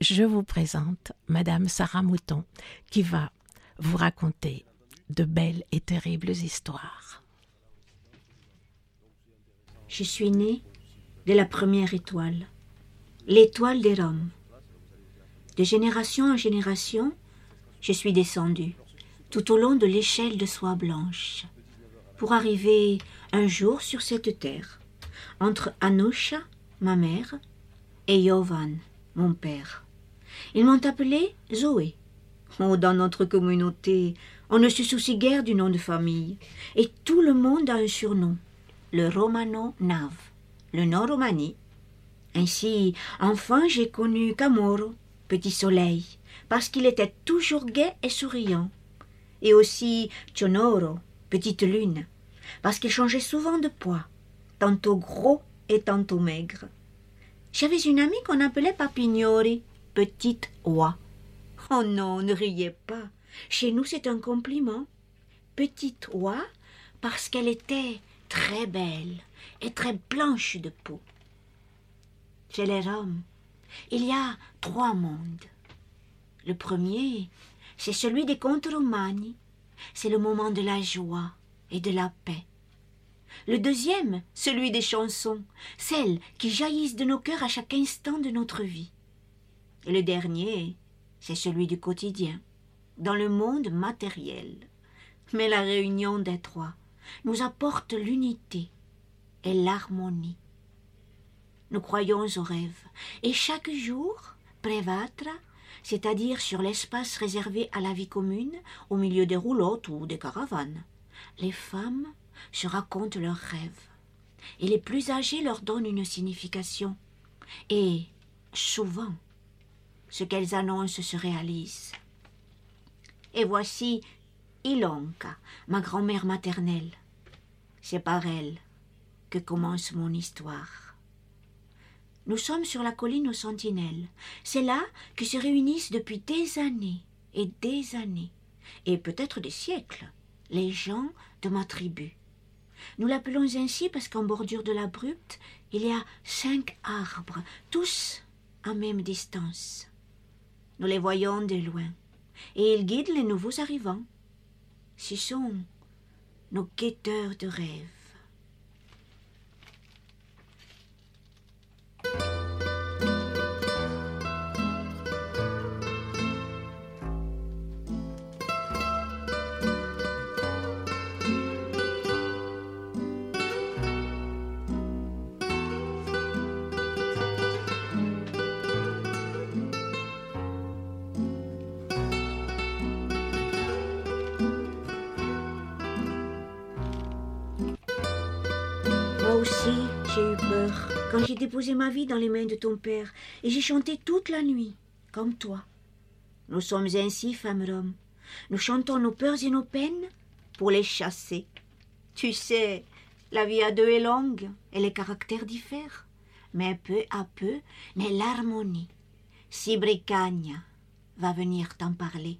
je vous présente Madame Sarah Mouton qui va vous raconter de belles et terribles histoires. Je suis née de la première étoile, l'étoile des Roms. De génération en génération, je suis descendue tout au long de l'échelle de soie blanche pour arriver un jour sur cette terre, entre Anoucha, ma mère, et Jovan, mon père. Ils m'ont appelée Zoé. Oh, dans notre communauté, on ne se soucie guère du nom de famille, et tout le monde a un surnom, le Romano-Nav, le nom Romani. Ainsi, enfin, j'ai connu Camoro, petit soleil, parce qu'il était toujours gai et souriant, et aussi Chonoro, petite lune, parce qu'il changeait souvent de poids, tantôt gros et tantôt maigre. J'avais une amie qu'on appelait Papignori, petite oie. Oh non, ne riez pas. Chez nous, c'est un compliment. Petite oie, parce qu'elle était très belle et très blanche de peau. Chez les Roms, il y a 3 mondes. Le premier, c'est celui des contes romani. C'est le moment de la joie et de la paix. Le deuxième, celui des chansons, celles qui jaillissent de nos cœurs à chaque instant de notre vie. Et le dernier, c'est celui du quotidien, dans le monde matériel. Mais la réunion des 3 nous apporte l'unité et l'harmonie. Nous croyons aux rêves, et chaque jour, Prevatra, c'est-à-dire sur l'espace réservé à la vie commune, au milieu des roulottes ou des caravanes, les femmes se racontent leurs rêves, et les plus âgées leur donnent une signification. Et, souvent, ce qu'elles annoncent se réalise. Et voici Ilonka, ma grand-mère maternelle. C'est par elle que commence mon histoire. Nous sommes sur la colline aux Sentinelles. C'est là que se réunissent depuis des années, et peut-être des siècles, les gens de ma tribu. Nous l'appelons ainsi parce qu'en bordure de l'abrupte, il y a 5 arbres, tous à même distance. Nous les voyons de loin, et ils guident les nouveaux arrivants. Ce sont nos guetteurs de rêves. Moi aussi, j'ai eu peur quand j'ai déposé ma vie dans les mains de ton père et j'ai chanté toute la nuit, comme toi. Nous sommes ainsi, femmes Roms. Nous chantons nos peurs et nos peines pour les chasser. Tu sais, la vie à 2 est longue et les caractères diffèrent. Mais peu à peu, naît l'harmonie. Sibricagna va venir t'en parler.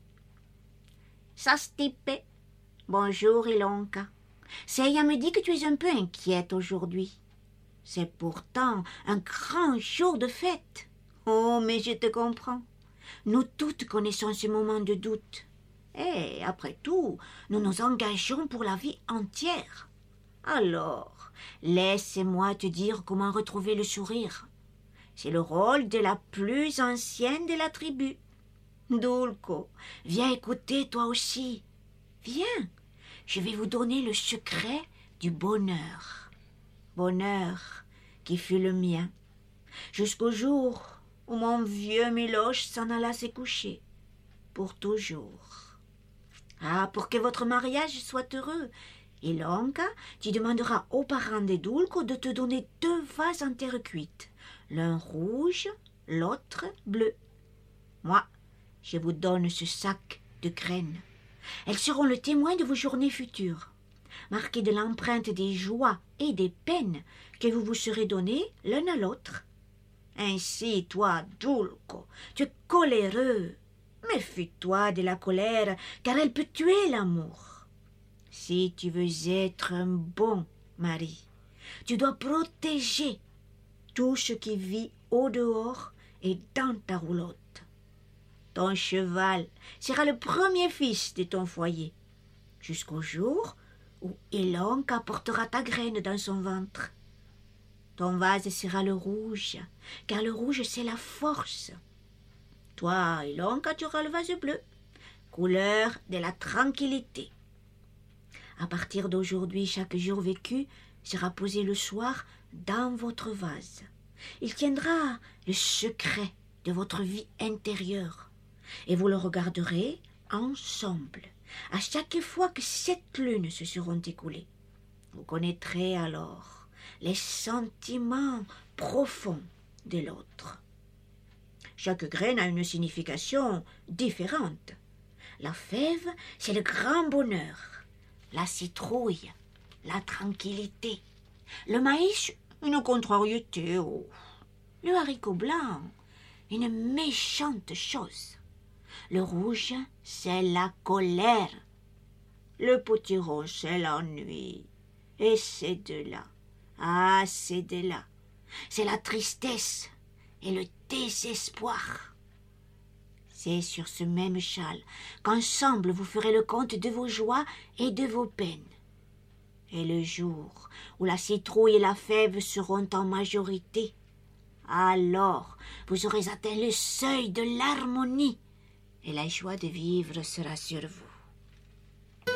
Sastipe, bonjour Ilonka. Seia me dit que tu es un peu inquiète aujourd'hui. C'est pourtant un grand jour de fête. Oh, mais je te comprends. Nous toutes connaissons ce moment de doute. Et après tout, nous nous engageons pour la vie entière. Alors, laisse-moi te dire comment retrouver le sourire. C'est le rôle de la plus ancienne de la tribu. Dulco, viens écouter toi aussi. Viens. Je vais vous donner le secret du bonheur. Bonheur qui fut le mien, jusqu'au jour où mon vieux Miloche s'en alla se coucher, pour toujours. Ah, pour que votre mariage soit heureux, Ilonka, tu demanderas aux parents de Dulco de te donner 2 vases en terre cuite, l'un rouge, l'autre bleu. Moi, je vous donne ce sac de graines. Elles seront le témoin de vos journées futures, marquées de l'empreinte des joies et des peines que vous vous serez données l'un à l'autre. Ainsi, toi, Dulco, tu es coléreux. Méfie-toi de la colère, car elle peut tuer l'amour. Si tu veux être un bon mari, tu dois protéger tout ce qui vit au dehors et dans ta roulotte. Ton cheval sera le premier fils de ton foyer, jusqu'au jour où Ilonka apportera ta graine dans son ventre. Ton vase sera le rouge, car le rouge c'est la force. Toi, Ilonka, tu auras le vase bleu, couleur de la tranquillité. À partir d'aujourd'hui, chaque jour vécu sera posé le soir dans votre vase. Il tiendra le secret de votre vie intérieure et vous le regarderez ensemble à chaque fois que 7 lunes se seront écoulées. Vous connaîtrez alors les sentiments profonds de l'autre. Chaque graine a une signification différente. La fève, c'est le grand bonheur. La citrouille, la tranquillité. Le maïs, une contrariété. Oh. Le haricot blanc, une méchante chose. Le rouge, c'est la colère. Le potiron, c'est l'ennui. Et ces deux-là, ces deux-là, c'est la tristesse et le désespoir. C'est sur ce même châle qu'ensemble vous ferez le compte de vos joies et de vos peines. Et le jour où la citrouille et la fève seront en majorité, alors vous aurez atteint le seuil de l'harmonie et la joie de vivre sera sur vous.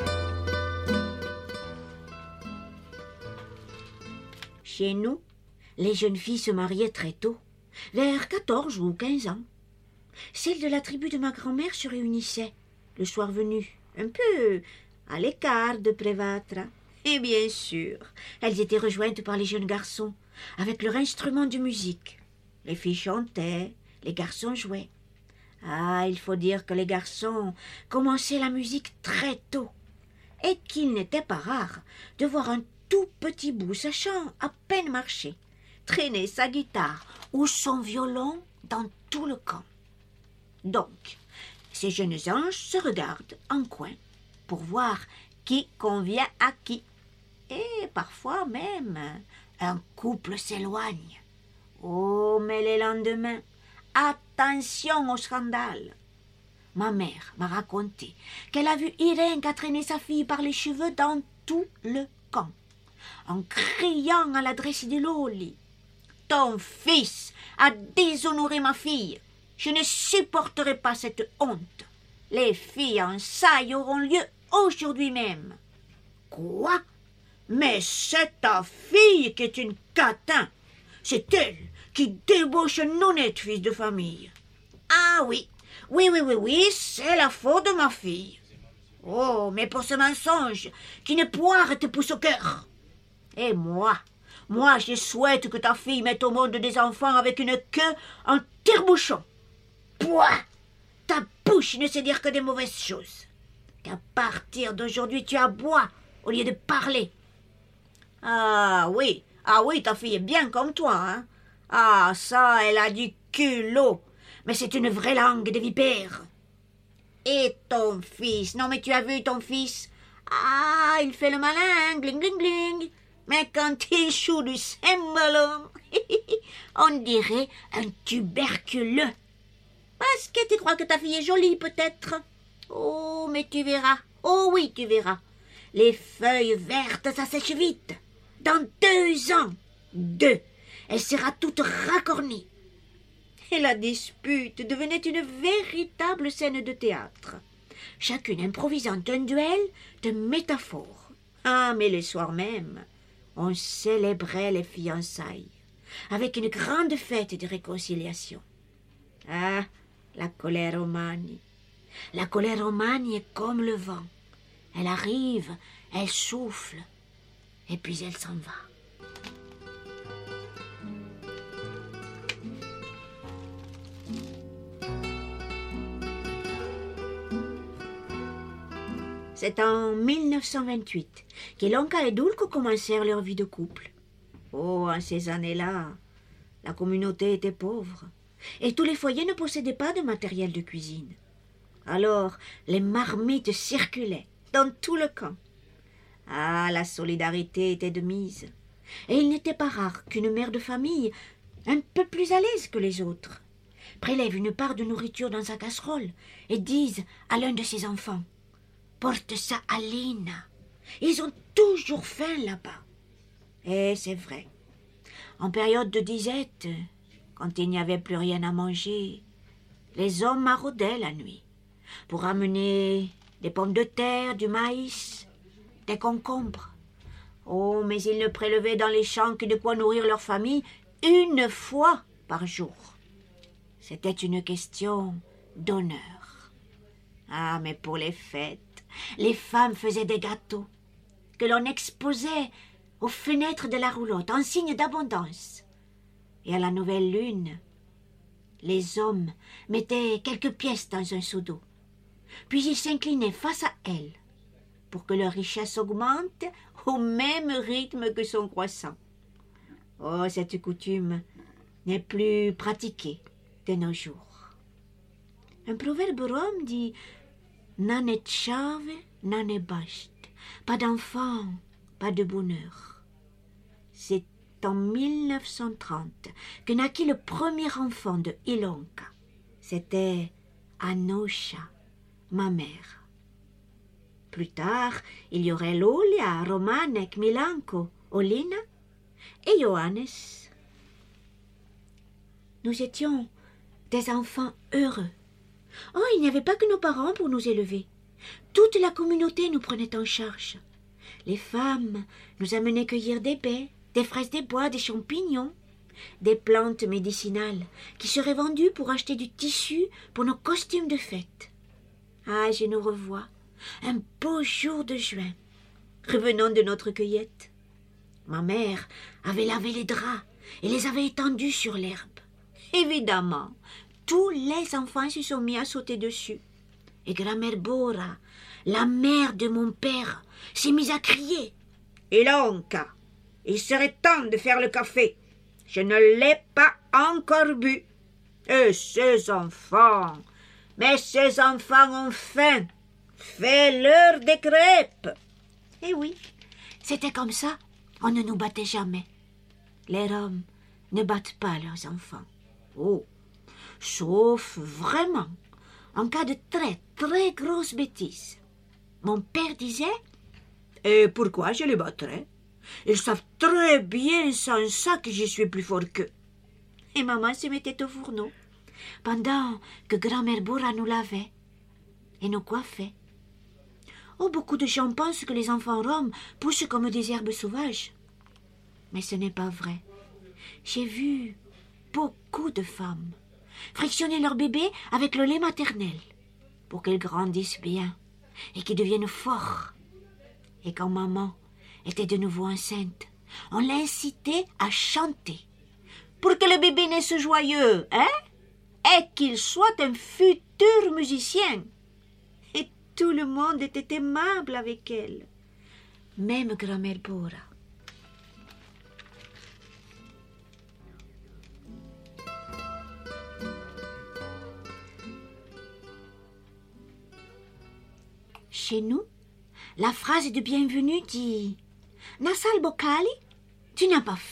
Chez nous, les jeunes filles se mariaient très tôt, vers 14 ou 15 ans. Celles de la tribu de ma grand-mère se réunissaient, le soir venu, un peu à l'écart de Prévâtre. Et bien sûr, elles étaient rejointes par les jeunes garçons, avec leur instrument de musique. Les filles chantaient, les garçons jouaient. Il faut dire que les garçons commençaient la musique très tôt, et qu'il n'était pas rare de voir un tout petit bout, sachant à peine marcher, traîner sa guitare ou son violon dans tout le camp. Donc, ces jeunes anges se regardent en coin pour voir qui convient à qui. Et parfois même, un couple s'éloigne. Oh, mais les lendemains, attention au scandale. Ma mère m'a raconté qu'elle a vu Irène traîner sa fille par les cheveux dans tout le camp, en criant à l'adresse de Loli. « Ton fils a déshonoré ma fille. Je ne supporterai pas cette honte. Les fiançailles auront lieu aujourd'hui même. » Quoi? Mais c'est ta fille qui est une catin. C'est elle qui débauche un honnête fils de famille. Ah oui, oui, c'est la faute de ma fille. Oh, mais pour ce mensonge, qu'une poire te pousse au cœur. Et moi, je souhaite que ta fille mette au monde des enfants avec une queue en tire-bouchon. Pouah! Ta bouche ne sait dire que des mauvaises choses. Qu'à partir d'aujourd'hui, tu aboies au lieu de parler. Ah oui, ta fille est bien comme toi, hein. Ah, ça, elle a du culot. Mais c'est une vraie langue de vipère. Et ton fils? Non, mais tu as vu ton fils? Ah, il fait le malin, gling, gling, gling. Mais quand il joue du cembalo, on dirait un tuberculeux. Parce que tu crois que ta fille est jolie, peut-être? Oh, mais tu verras. Oh oui, tu verras. Les feuilles vertes, ça sèche vite. Dans 2 ans, 2, elle sera toute racornie. Et la dispute devenait une véritable scène de théâtre, chacune improvisant un duel de métaphores. Ah, mais le soir même, on célébrait les fiançailles, avec une grande fête de réconciliation. Ah, la colère Romani. La colère Romani est comme le vent. Elle arrive, elle souffle, et puis elle s'en va. C'est en 1928 qu'Ilonka et Dulko commencèrent leur vie de couple. Oh, en ces années-là, la communauté était pauvre, et tous les foyers ne possédaient pas de matériel de cuisine. Alors, les marmites circulaient dans tout le camp. Ah, la solidarité était de mise, et il n'était pas rare qu'une mère de famille, un peu plus à l'aise que les autres, prélèvent une part de nourriture dans sa casserole et disent à l'un de ses enfants « Porte ça à Lina. Ils ont toujours faim là-bas. » Et c'est vrai. En période de disette, quand il n'y avait plus rien à manger, les hommes maraudaient la nuit pour ramener des pommes de terre, du maïs, des concombres. Oh, mais ils ne prélevaient dans les champs que de quoi nourrir leur famille une fois par jour. C'était une question d'honneur. Ah, mais pour les fêtes, les femmes faisaient des gâteaux que l'on exposait aux fenêtres de la roulotte en signe d'abondance. Et à la nouvelle lune, les hommes mettaient quelques pièces dans un seau d'eau. Puis ils s'inclinaient face à elles pour que leur richesse augmente au même rythme que son croissant. Oh, cette coutume n'est plus pratiquée de nos jours. Un proverbe rom dit « Nane tchave, nane basht » pas d'enfant, pas de bonheur. C'est en 1930 que naquit le premier enfant de Ilonka. C'était Anosha, ma mère. Plus tard, il y aurait Lolia, Romanek, Milanko, Olina et Johannes. Nous étions des enfants heureux. Oh, il n'y avait pas que nos parents pour nous élever. Toute la communauté nous prenait en charge. Les femmes nous amenaient cueillir des baies, des fraises des bois, des champignons, des plantes médicinales qui seraient vendues pour acheter du tissu pour nos costumes de fête. Ah, je nous revois, un beau jour de juin, revenant de notre cueillette. Ma mère avait lavé les draps et les avait étendus sur l'herbe. Évidemment, tous les enfants se sont mis à sauter dessus. Et grand-mère Bora, la mère de mon père, s'est mise à crier. « Ilonka, il serait temps de faire le café. Je ne l'ai pas encore bu. Et ces enfants, mais ces enfants ont faim. Fais-leur des crêpes. » Eh oui, c'était comme ça. On ne nous battait jamais. Les Roms ne battent pas leurs enfants. Oh, sauf vraiment en cas de très, très grosse bêtise. Mon père disait « Et pourquoi je les battrais? Ils savent très bien sans ça que je suis plus fort qu'eux. » Et maman se mettait au fourneau pendant que grand-mère Bora nous lavait et nous coiffait. Oh, beaucoup de gens pensent que les enfants roms poussent comme des herbes sauvages. Mais ce n'est pas vrai. J'ai vu beaucoup de femmes frictionner leur bébé avec le lait maternel pour qu'ils grandissent bien et qu'ils deviennent forts. Et quand maman était de nouveau enceinte, on l'incitait à chanter pour que le bébé naisse joyeux, et qu'il soit un futur musicien. Et tout le monde était aimable avec elle, même grand-mère Bora. Chez nous, la phrase de bienvenue dit « Nasal Bocali, tu n'as pas faim ?»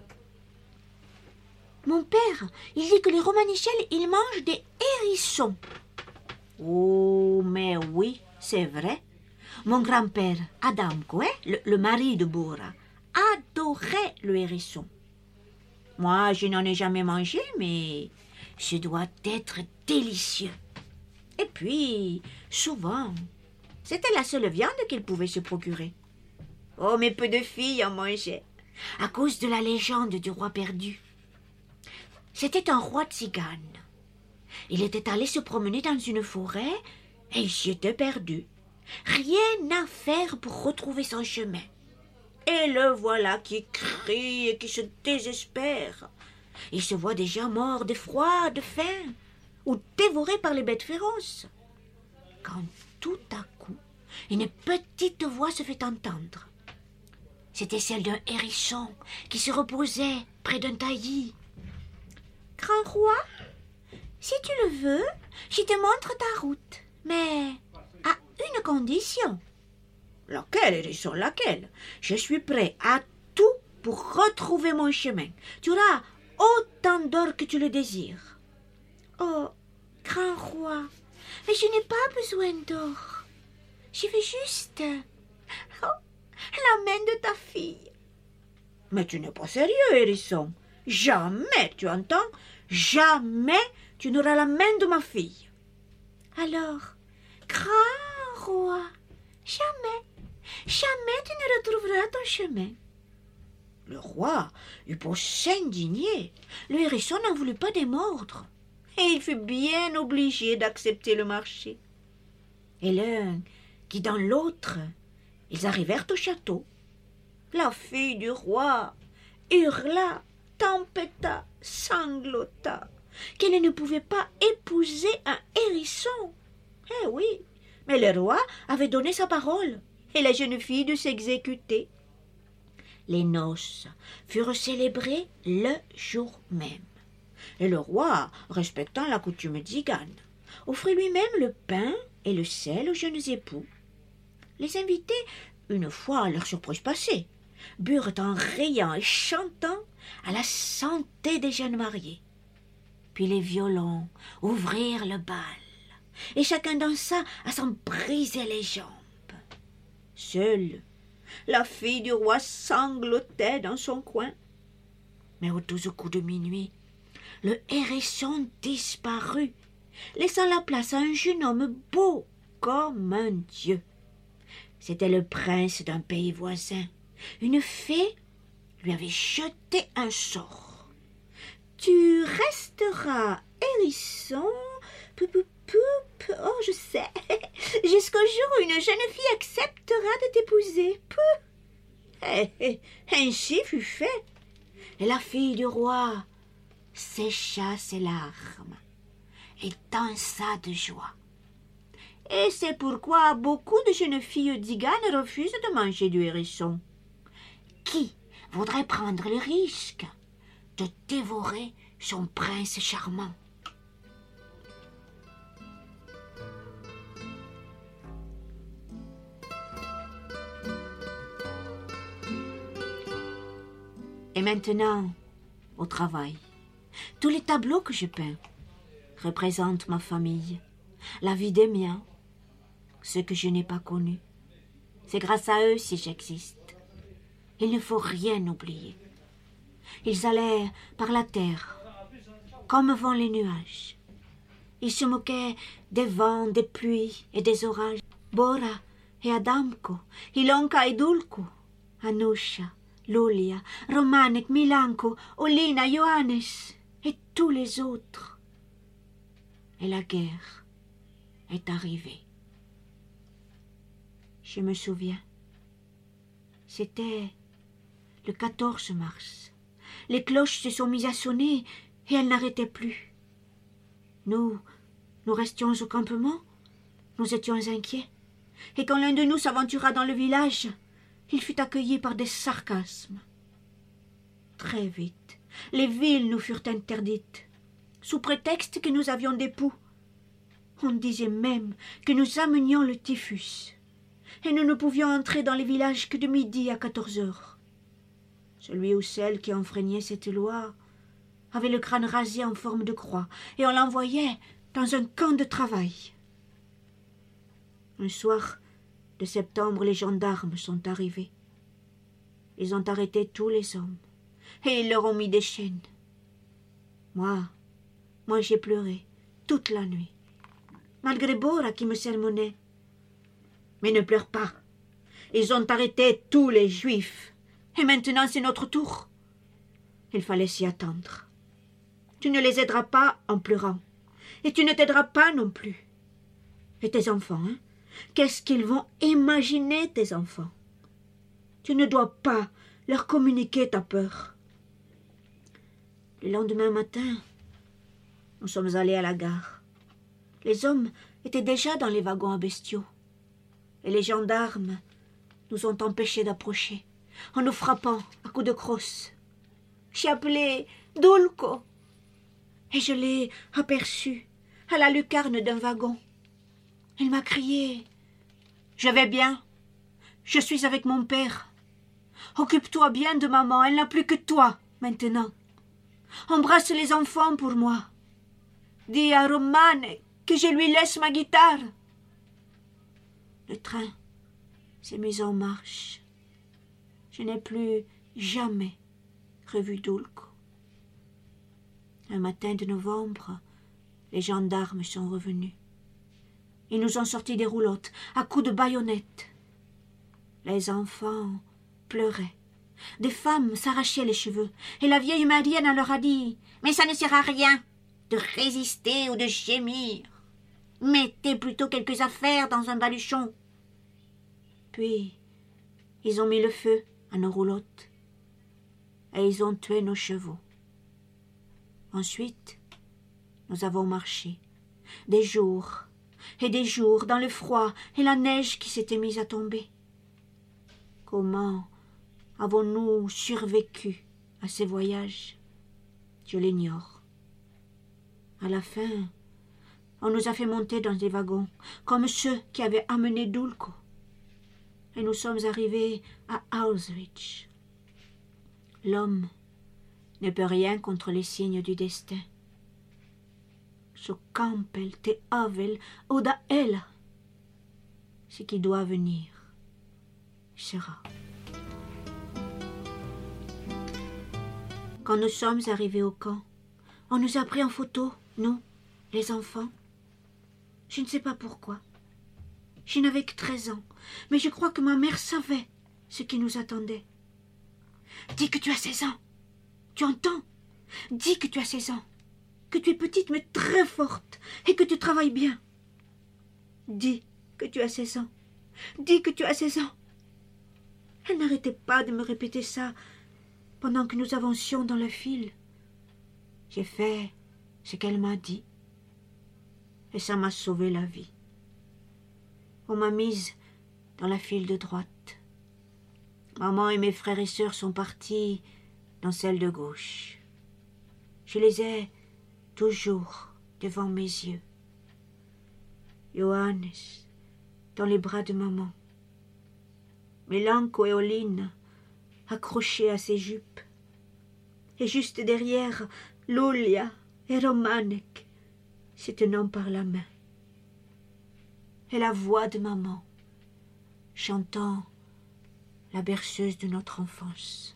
Mon père, il dit que les Romanichels, ils mangent des hérissons. Oh, mais oui, c'est vrai. Mon grand-père, Adamko, le mari de Bora, adorait le hérisson. Moi, je n'en ai jamais mangé, mais ce doit être délicieux. Et puis, souvent, c'était la seule viande qu'il pouvait se procurer. Oh, mais peu de filles en mangeaient, à cause de la légende du roi perdu. C'était un roi tzigane. Il était allé se promener dans une forêt et il s'y était perdu. Rien à faire pour retrouver son chemin. Et le voilà qui crie et qui se désespère. Il se voit déjà mort de froid, de faim, ou dévoré par les bêtes féroces. Quand tout à coup, une petite voix se fait entendre. C'était celle d'un hérisson qui se reposait près d'un taillis. « Grand roi, si tu le veux, je te montre ta route, mais à une condition. »« Laquelle, hérisson, laquelle? Je suis prêt à tout pour retrouver mon chemin. Tu auras autant d'or que tu le désires. » Oh, grand roi, mais je n'ai pas besoin d'or. Je veux juste la main de ta fille. Mais tu n'es pas sérieux, hérisson. Jamais, tu entends? Jamais tu n'auras la main de ma fille. Alors, grand roi, jamais tu ne retrouveras ton chemin. Le roi eut beau s'indigner, le hérisson n'en voulut pas démordre, et il fut bien obligé d'accepter le marché. Et l'un guidant l'autre, ils arrivèrent au château. La fille du roi hurla, tempêta, sanglota, qu'elle ne pouvait pas épouser un hérisson. Eh oui, mais le roi avait donné sa parole, et la jeune fille dut s'exécuter. Les noces furent célébrées le jour même, et le roi, respectant la coutume tzigane, offrit lui-même le pain et le sel aux jeunes époux. Les invités, une fois leur surprise passée, burent en riant et chantant à la santé des jeunes mariés. Puis les violons ouvrirent le bal, et chacun dansa à s'en briser les jambes. Seule, la fille du roi sanglotait dans son coin. Mais aux 12 coups de minuit, le hérisson disparut, laissant la place à un jeune homme beau comme un dieu. C'était le prince d'un pays voisin. Une fée lui avait jeté un sort. « Tu resteras hérisson, oh je sais, jusqu'au jour où une jeune fille acceptera de t'épouser. » Ainsi fut fait, et la fille du roi sécha ses larmes et dansa de joie. Et c'est pourquoi beaucoup de jeunes filles tziganes refusent de manger du hérisson. Qui voudrait prendre le risque de dévorer son prince charmant? Et maintenant, au travail. Tous les tableaux que je peins représentent ma famille, la vie des miens, ceux que je n'ai pas connus. C'est grâce à eux si j'existe. Il ne faut rien oublier. Ils allaient par la terre, comme vont les nuages. Ils se moquaient des vents, des pluies et des orages. Bora et Adamko, Ilonka et Dulku, Anusha, Lulia, Romanek, Milanko, Olina, Johannes et tous les autres. Et la guerre est arrivée. Je me souviens. C'était le 14 mars. Les cloches se sont mises à sonner et elles n'arrêtaient plus. Nous restions au campement. Nous étions inquiets. Et quand l'un de nous s'aventura dans le village, il fut accueilli par des sarcasmes. Très vite, les villes nous furent interdites, sous prétexte que nous avions des poux. On disait même que nous amenions le typhus, et nous ne pouvions entrer dans les villages que de midi à 14 heures. Celui ou celle qui enfreignait cette loi avait le crâne rasé en forme de croix, et on l'envoyait dans un camp de travail. Un soir de septembre, les gendarmes sont arrivés. Ils ont arrêté tous les hommes, et ils leur ont mis des chaînes. Moi j'ai pleuré toute la nuit, malgré Bora qui me sermonnait. Mais ne pleure pas. Ils ont arrêté tous les Juifs. Et maintenant, c'est notre tour. Il fallait s'y attendre. Tu ne les aideras pas en pleurant. Et tu ne t'aideras pas non plus. Et tes enfants, hein? Qu'est-ce qu'ils vont imaginer, tes enfants? Tu ne dois pas leur communiquer ta peur. Le lendemain matin, nous sommes allés à la gare. Les hommes étaient déjà dans les wagons à bestiaux. Et les gendarmes nous ont empêchés d'approcher, en nous frappant à coups de crosse. J'ai appelé Dulko, et je l'ai aperçu à la lucarne d'un wagon. Il m'a crié « Je vais bien, je suis avec mon père. Occupe-toi bien de maman, elle n'a plus que toi maintenant. Embrasse les enfants pour moi. Dis à Romane que je lui laisse ma guitare. Le train s'est mis en marche. Je n'ai plus jamais revu Dulco. Un matin de novembre, les gendarmes sont revenus. Ils nous ont sorti des roulottes à coups de baïonnettes. Les enfants pleuraient. Des femmes s'arrachaient les cheveux. Et la vieille Marienne leur a dit « Mais ça ne sert à rien de résister ou de gémir. Mettez plutôt quelques affaires dans un baluchon. » Puis, ils ont mis le feu à nos roulottes. Et ils ont tué nos chevaux. Ensuite, nous avons marché des jours et des jours dans le froid et la neige qui s'était mise à tomber. Comment avons-nous survécu à ces voyages? Je l'ignore. À la fin, on nous a fait monter dans des wagons, comme ceux qui avaient amené Dulco. Et nous sommes arrivés à Auschwitz. L'homme ne peut rien contre les signes du destin. So campbell te havel oda ella. Ce qui doit venir sera. Quand nous sommes arrivés au camp, on nous a pris en photo, nous, les enfants. Je ne sais pas pourquoi. Je n'avais que 13 ans, mais je crois que ma mère savait ce qui nous attendait. Dis que tu as 16 ans. Tu entends? Dis que tu as 16 ans. Que tu es petite mais très forte et que tu travailles bien. Dis que tu as 16 ans. Dis que tu as 16 ans. Elle n'arrêtait pas de me répéter ça pendant que nous avancions dans la file. J'ai fait ce qu'elle m'a dit et ça m'a sauvé la vie. On m'a mise dans la file de droite. Maman et mes frères et sœurs sont partis dans celle de gauche. Je les ai toujours devant mes yeux. Johannes dans les bras de maman. Melanco et Oline accrochés à ses jupes. Et juste derrière, Lulia et Romanek se tenant par la main. Et la voix de maman chantant la berceuse de notre enfance.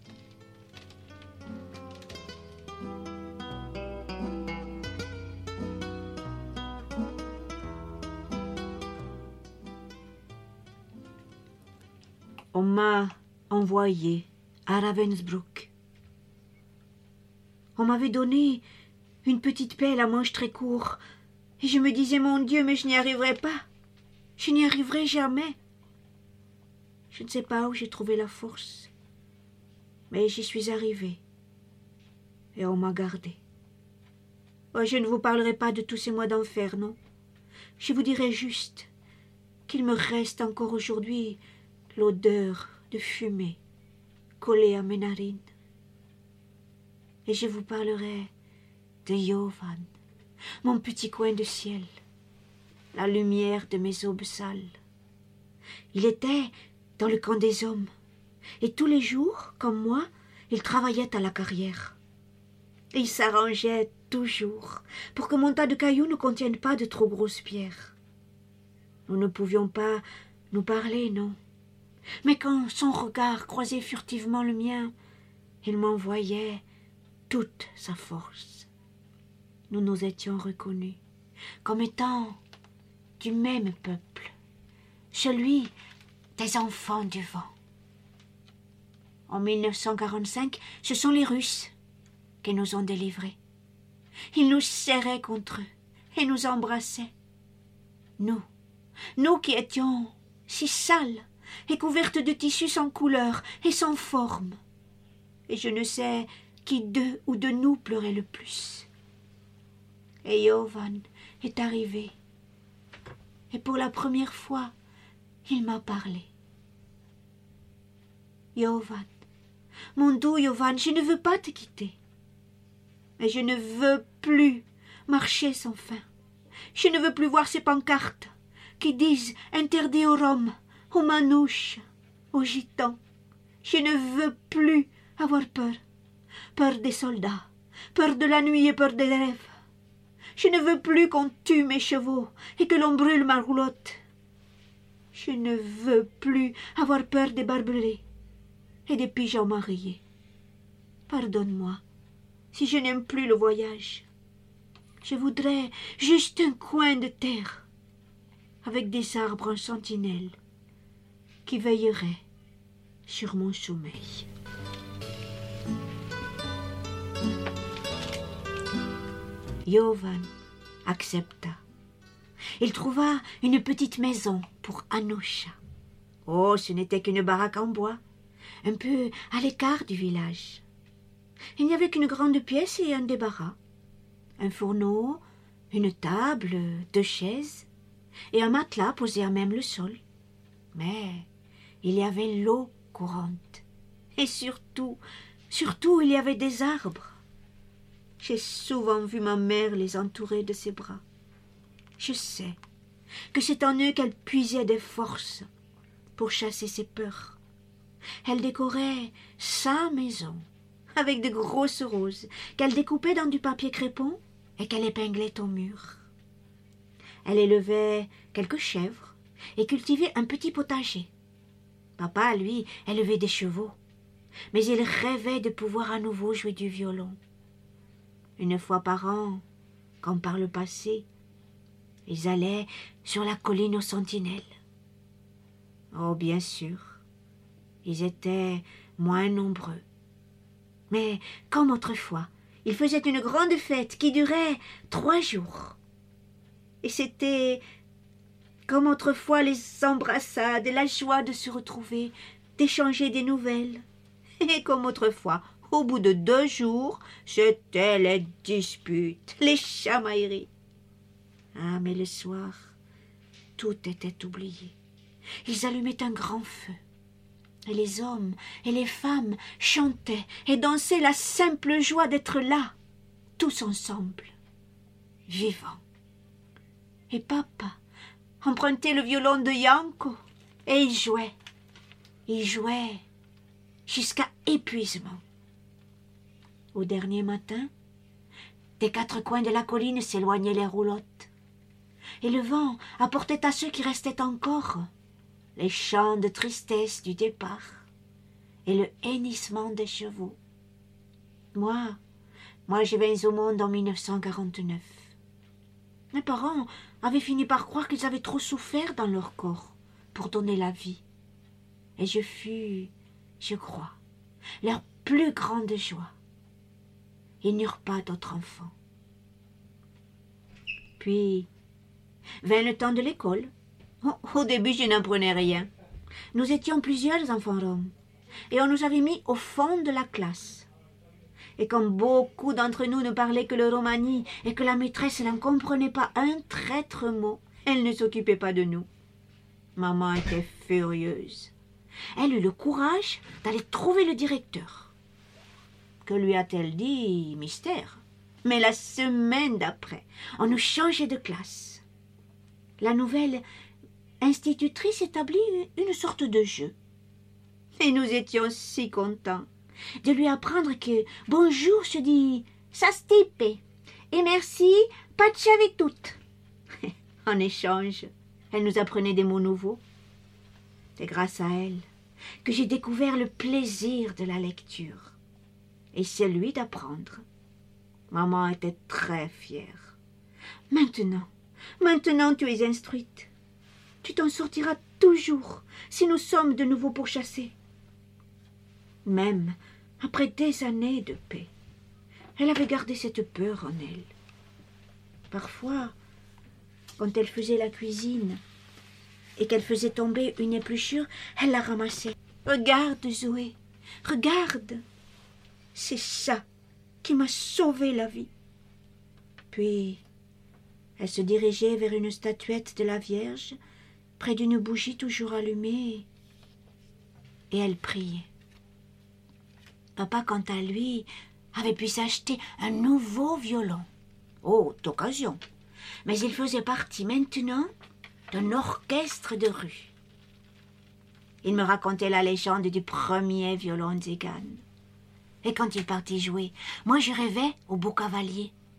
On m'a envoyé à Ravensbrück. On m'avait donné une petite pelle à manche très court, et je me disais, mon Dieu, mais je n'y arriverai pas. Je n'y arriverai jamais. Je ne sais pas où j'ai trouvé la force, mais j'y suis arrivée, et on m'a gardée. Oh, je ne vous parlerai pas de tous ces mois d'enfer, non. Je vous dirai juste qu'il me reste encore aujourd'hui l'odeur de fumée collée à mes narines. Et je vous parlerai de Jovan, mon petit coin de ciel, la lumière de mes aubes sales. Il était dans le camp des hommes, et tous les jours, comme moi, il travaillait à la carrière. Et il s'arrangeait toujours pour que mon tas de cailloux ne contienne pas de trop grosses pierres. Nous ne pouvions pas nous parler, non. Mais quand son regard croisait furtivement le mien, il m'envoyait toute sa force. Nous nous étions reconnus comme étant du même peuple, celui des enfants du vent. En 1945, ce sont les Russes qui nous ont délivrés. Ils nous serraient contre eux et nous embrassaient. Nous qui étions si sales et couvertes de tissus sans couleur et sans forme. Et je ne sais qui d'eux ou de nous pleurait le plus. Et Jovan est arrivé. Et pour la première fois, il m'a parlé. Jovan, mon doux Jovan, je ne veux pas te quitter. Mais je ne veux plus marcher sans fin. Je ne veux plus voir ces pancartes qui disent interdit aux Roms, aux manouches, aux gitans. Je ne veux plus avoir peur. Peur des soldats, peur de la nuit et peur des rêves. Je ne veux plus qu'on tue mes chevaux et que l'on brûle ma roulotte. Je ne veux plus avoir peur des barbelés et des pigeons mariés. Pardonne-moi si je n'aime plus le voyage. Je voudrais juste un coin de terre avec des arbres en sentinelle qui veilleraient sur mon sommeil. Jovan accepta. Il trouva une petite maison pour Anoucha. Oh, ce n'était qu'une baraque en bois, un peu à l'écart du village. Il n'y avait qu'une grande pièce et un débarras, un fourneau, une table, 2 chaises et un matelas posé à même le sol. Mais il y avait l'eau courante et surtout, il y avait des arbres. J'ai souvent vu ma mère les entourer de ses bras. Je sais que c'est en eux qu'elle puisait des forces pour chasser ses peurs. Elle décorait sa maison avec de grosses roses qu'elle découpait dans du papier crépon et qu'elle épinglait au mur. Elle élevait quelques chèvres et cultivait un petit potager. Papa, lui, élevait des chevaux, mais il rêvait de pouvoir à nouveau jouer du violon. Une fois par an, comme par le passé, ils allaient sur la colline aux sentinelles. Oh, bien sûr, ils étaient moins nombreux. Mais, comme autrefois, ils faisaient une grande fête qui durait 3 jours. Et c'était, comme autrefois, les embrassades et la joie de se retrouver, d'échanger des nouvelles. Et comme autrefois, au bout de 2 jours, c'étaient les disputes, les chamailleries. Ah, mais le soir, tout était oublié. Ils allumaient un grand feu. Et les hommes et les femmes chantaient et dansaient la simple joie d'être là, tous ensemble, vivants. Et papa empruntait le violon de Yanko et il jouait jusqu'à épuisement. Au dernier matin, des 4 coins de la colline s'éloignaient les roulottes, et le vent apportait à ceux qui restaient encore les chants de tristesse du départ et le hennissement des chevaux. Moi, je viens au monde en 1949. Mes parents avaient fini par croire qu'ils avaient trop souffert dans leur corps pour donner la vie. Et je fus, je crois, leur plus grande joie. Ils n'eurent pas d'autres enfants. Puis vint le temps de l'école. Au début, je n'apprenais rien. Nous étions plusieurs enfants roms, et on nous avait mis au fond de la classe. Et comme beaucoup d'entre nous ne parlaient que le romani et que la maîtresse n'en comprenait pas un traître mot, elle ne s'occupait pas de nous. Maman était furieuse. Elle eut le courage d'aller trouver le directeur. Que lui a-t-elle dit? Mystère. Mais la semaine d'après, on nous changeait de classe. La nouvelle institutrice établit une sorte de jeu. Et nous étions si contents de lui apprendre que bonjour se dit sastipe et merci pachavitut. En échange, elle nous apprenait des mots nouveaux. C'est grâce à elle que j'ai découvert le plaisir de la lecture et celui d'apprendre. Maman était très fière. Maintenant tu es instruite. Tu t'en sortiras toujours si nous sommes de nouveau pourchassés. Même après des années de paix, elle avait gardé cette peur en elle. Parfois, quand elle faisait la cuisine et qu'elle faisait tomber une épluchure, elle la ramassait. « Regarde, Zoé, regarde, c'est ça qui m'a sauvé la vie. » Puis, elle se dirigeait vers une statuette de la Vierge, près d'une bougie toujours allumée, et elle priait. Papa, quant à lui, avait pu s'acheter un nouveau violon. Oh, d'occasion. Mais il faisait partie maintenant d'un orchestre de rue. Il me racontait la légende du premier violon Zegan. Et quand il partit jouer, moi je rêvais au beau cavalier,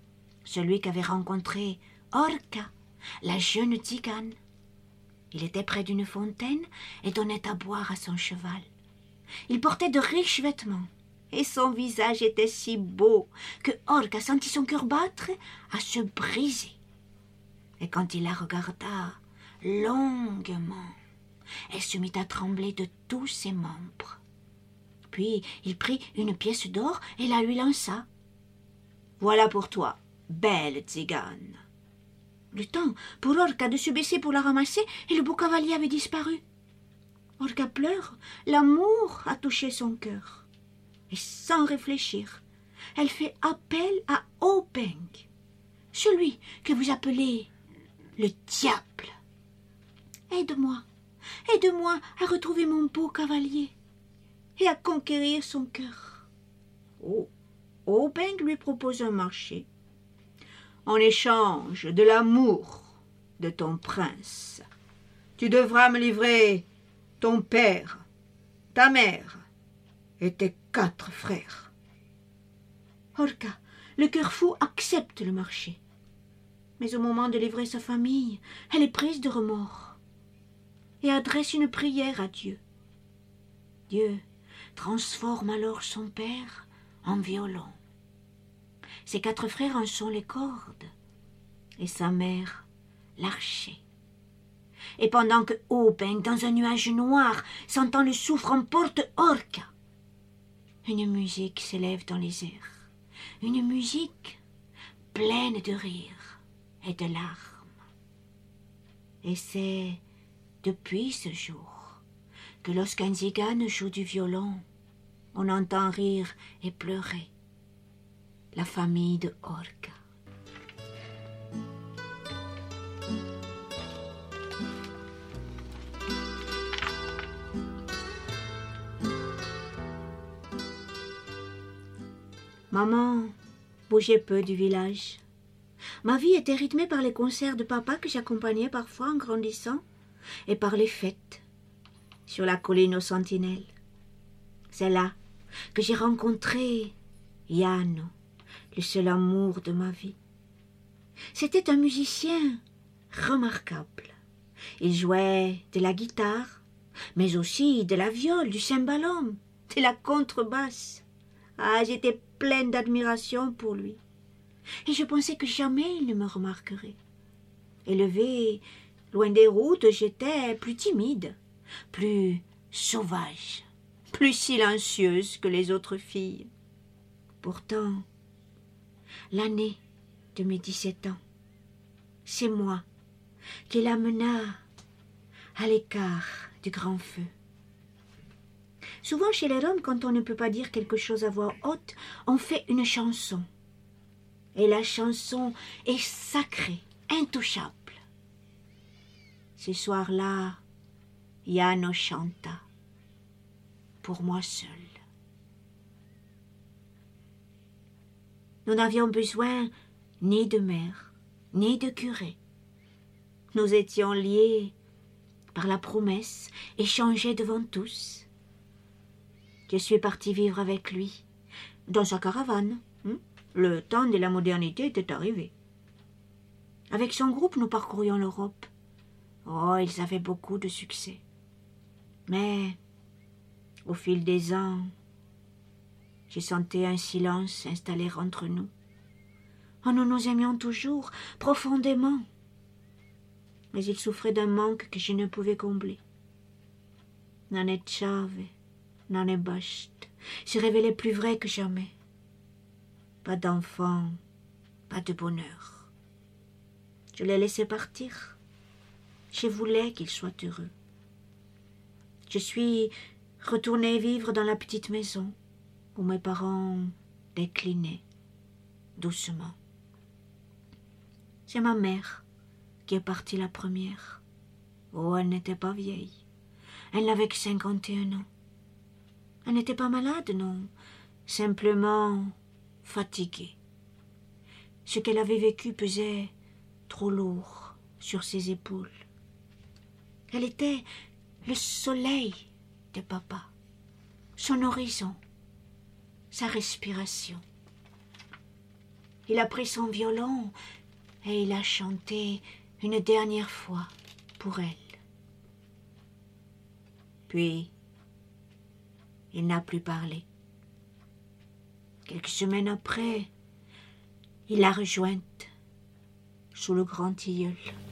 celui qu'avait rencontré Orca, la jeune tzigane. Il était près d'une fontaine et donnait à boire à son cheval. Il portait de riches vêtements et son visage était si beau que Orca sentit son cœur battre à se briser. Et quand il la regarda longuement, elle se mit à trembler de tous ses membres. Puis il prit une pièce d'or et la lui lança. « Voilà pour toi, belle tzigane. » Le temps pour Orca de se baisser pour la ramasser et le beau cavalier avait disparu. Orca pleure, l'amour a touché son cœur. Et sans réfléchir, elle fait appel à Openg, celui que vous appelez le diable. Aide-moi, aide-moi à retrouver mon beau cavalier et à conquérir son cœur. Oh, Openg lui propose un marché. En échange de l'amour de ton prince, tu devras me livrer ton père, ta mère et tes 4 frères. Orca, le cœur fou, accepte le marché. Mais au moment de livrer sa famille, elle est prise de remords et adresse une prière à Dieu. Dieu transforme alors son père en violon. Ses 4 frères en sont les cordes et sa mère l'archet. Et pendant que Openg, dans un nuage noir, sentant le soufre, emporte Orca, une musique s'élève dans les airs, une musique pleine de rire et de larmes. Et c'est depuis ce jour que lorsqu'un tzigane joue du violon, on entend rire et pleurer la famille de Orca. Maman bougeait peu du village. Ma vie était rythmée par les concerts de papa que j'accompagnais parfois en grandissant et par les fêtes sur la colline aux sentinelles. C'est là que j'ai rencontré Yano, le seul amour de ma vie. C'était un musicien remarquable. Il jouait de la guitare, mais aussi de la viole, du cymbalum, de la contrebasse. Ah, j'étais pleine d'admiration pour lui. Et je pensais que jamais il ne me remarquerait. Élevée loin des routes, j'étais plus timide, plus sauvage, plus silencieuse que les autres filles. Pourtant, l'année de mes 17 ans, c'est moi qui l'amena à l'écart du grand feu. Souvent chez les Roms, quand on ne peut pas dire quelque chose à voix haute, on fait une chanson. Et la chanson est sacrée, intouchable. Ce soir-là, Yano chanta, pour moi seule. Nous n'avions besoin ni de mère, ni de curé. Nous étions liés par la promesse, échangés devant tous. Je suis partie vivre avec lui, dans sa caravane. Le temps de la modernité était arrivé. Avec son groupe, nous parcourions l'Europe. Oh, ils avaient beaucoup de succès. Mais, au fil des ans, j'ai senti un silence s'installer entre nous. Oh, nous nous aimions toujours, profondément. Mais il souffrait d'un manque que je ne pouvais combler. Nanechave, Nanebasht se révélait plus vrai que jamais. Pas d'enfant, pas de bonheur. Je l'ai laissé partir. Je voulais qu'il soit heureux. Je suis retournée vivre dans la petite maison où mes parents déclinaient doucement. C'est ma mère qui est partie la première. Oh, elle n'était pas vieille. Elle n'avait que 51 ans. Elle n'était pas malade, non. Simplement fatiguée. Ce qu'elle avait vécu pesait trop lourd sur ses épaules. Elle était le soleil de papa, son horizon, sa respiration. Il a pris son violon et il a chanté une dernière fois pour elle. Puis, il n'a plus parlé. Quelques semaines après, il l'a rejointe sous le grand tilleul.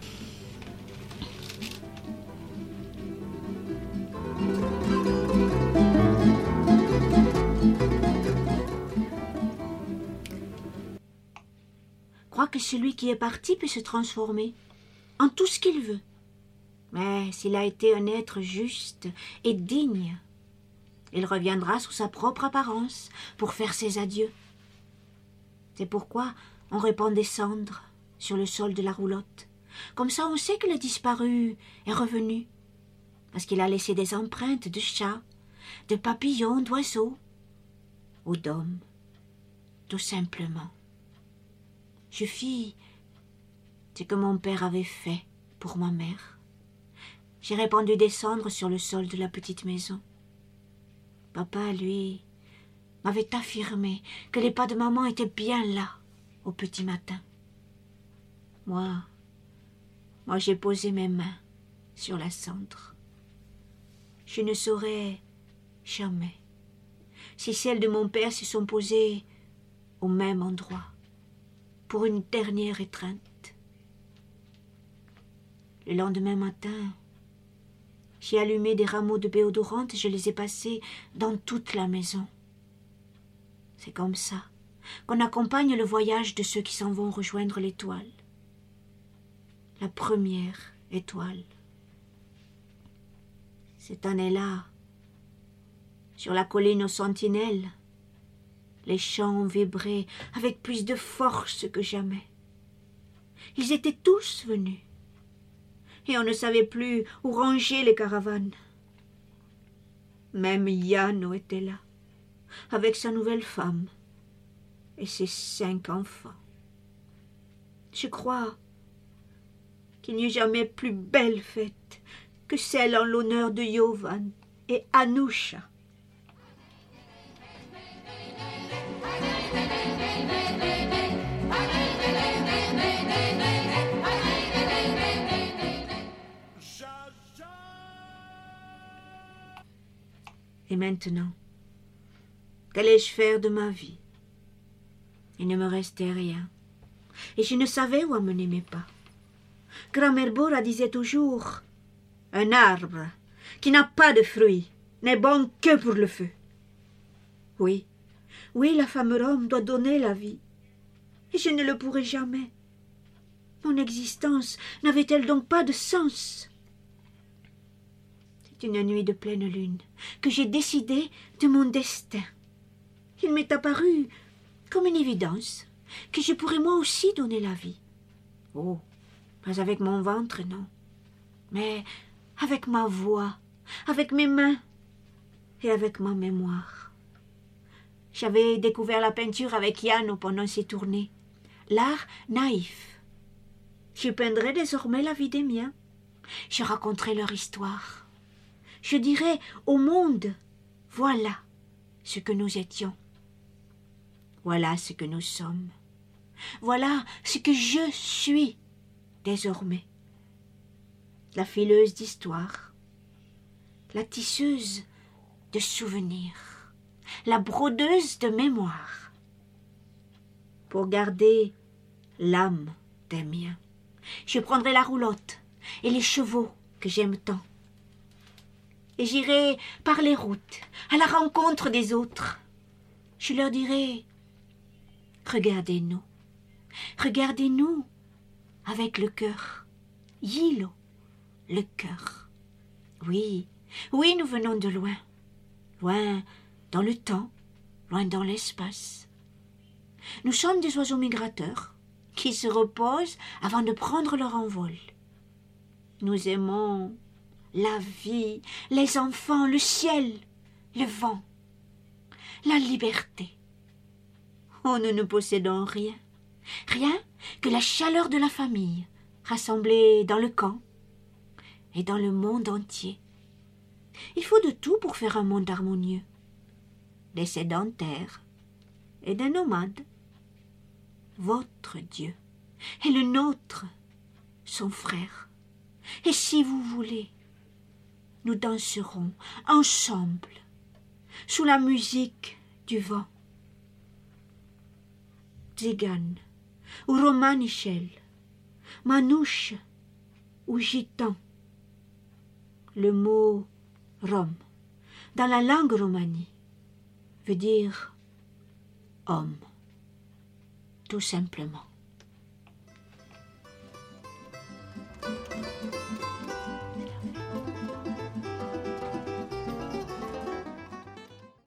Crois que celui qui est parti peut se transformer en tout ce qu'il veut. Mais s'il a été un être juste et digne, il reviendra sous sa propre apparence pour faire ses adieux. C'est pourquoi on répand des cendres sur le sol de la roulotte. Comme ça, on sait que le disparu est revenu. Parce qu'il a laissé des empreintes de chats, de papillons, d'oiseaux ou d'hommes. Tout simplement. Je fis ce que mon père avait fait pour ma mère. J'ai répandu des cendres sur le sol de la petite maison. Papa, lui, m'avait affirmé que les pas de maman étaient bien là, au petit matin. Moi, j'ai posé mes mains sur la cendre. Je ne saurais jamais si celles de mon père se sont posées au même endroit, pour une dernière étreinte. Le lendemain matin, j'ai allumé des rameaux de béodorante et je les ai passés dans toute la maison. C'est comme ça qu'on accompagne le voyage de ceux qui s'en vont rejoindre l'étoile. La première étoile. Cette année-là, sur la colline aux sentinelles, les chants ont vibré avec plus de force que jamais. Ils étaient tous venus, et on ne savait plus où ranger les caravanes. Même Yano était là, avec sa nouvelle femme et ses 5 enfants. Je crois qu'il n'y a jamais plus belle fête que celle en l'honneur de Jovan et Anoucha. Et maintenant, qu'allais-je faire de ma vie? Il ne me restait rien, et je ne savais où amener mes pas. Grand-mère Bora disait toujours « Un arbre qui n'a pas de fruits n'est bon que pour le feu. » Oui, la femme Rome doit donner la vie, et je ne le pourrai jamais. Mon existence n'avait-elle donc pas de sens? C'est une nuit de pleine lune que j'ai décidé de mon destin. Il m'est apparu comme une évidence que je pourrais moi aussi donner la vie. Oh, pas avec mon ventre, non, mais avec ma voix, avec mes mains et avec ma mémoire. J'avais découvert la peinture avec Yano pendant ses tournées, l'art naïf. Je peindrai désormais la vie des miens. Je raconterai leur histoire. Je dirai au monde, voilà ce que nous étions. Voilà ce que nous sommes. Voilà ce que je suis désormais. La fileuse d'histoire, la tisseuse de souvenirs, la brodeuse de mémoire. Pour garder l'âme des miens, je prendrai la roulotte et les chevaux que j'aime tant. Et j'irai par les routes, à la rencontre des autres. Je leur dirai, regardez-nous avec le cœur. Yilo, le cœur. Oui, nous venons de loin. Loin dans le temps, loin dans l'espace. Nous sommes des oiseaux migrateurs qui se reposent avant de prendre leur envol. Nous aimons la vie, les enfants, le ciel, le vent, la liberté. Oh, nous ne possédons rien que la chaleur de la famille, rassemblée dans le camp et dans le monde entier. Il faut de tout pour faire un monde harmonieux. Des sédentaires et des nomades. votre Dieu, et le nôtre, son frère. Et si vous voulez, nous danserons ensemble, sous la musique du vent. Tzigane ou romanichel, manouche ou gitan. Le mot rom, dans la langue romanie, veut dire homme, tout simplement.